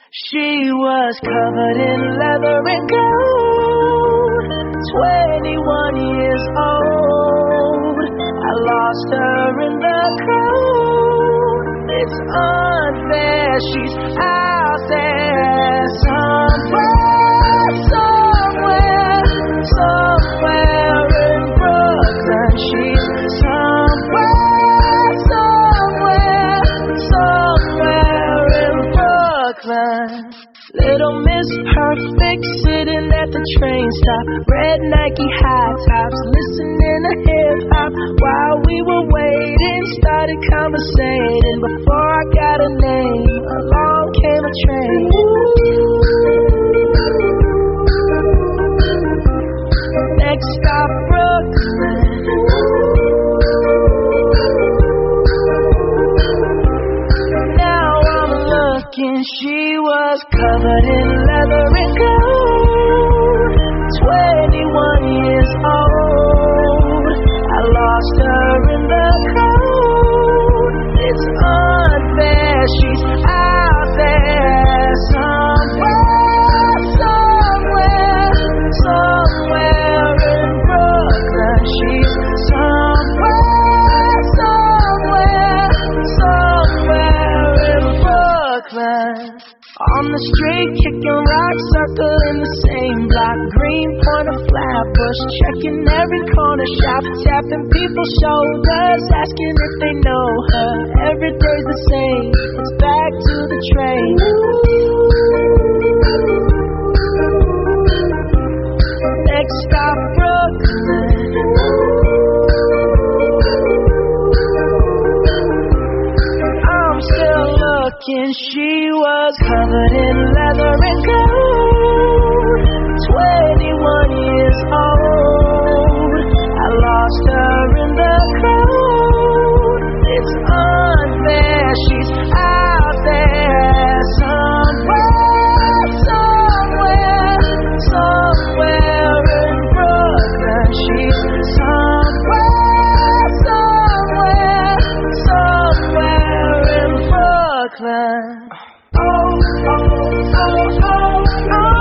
She was covered in leather and gold, 21 years old. I lost her in the crowd. It's unfair, she's out there somewhere, somewhere in Brooklyn. She's somewhere in Brooklyn. Little Miss Perfect sitting at the train stop, red Nike high tops, listening to hip hop while we were waiting. Started conversating before I got a name. Along came a train. Next stop, Brooklyn. Now I'm looking, she was covered in leather and gold, 21 years old. I lost her in the crowd. It's unfair, she's out there somewhere in Brooklyn. She's somewhere in Brooklyn. On the street, kicking rocks, circling the same block. Greenpoint or Flatbush, checking every corner shop, tapping people's shoulders, asking if they know her. Every day's the same, it's back to the train. Next stop, Brooklyn. I'm still looking, she was covered in leather and gold, 21 years old. I lost her in the crowd. It's unfair, she's out there somewhere in Brooklyn. She's somewhere in Brooklyn. Oh, oh, oh, oh, oh.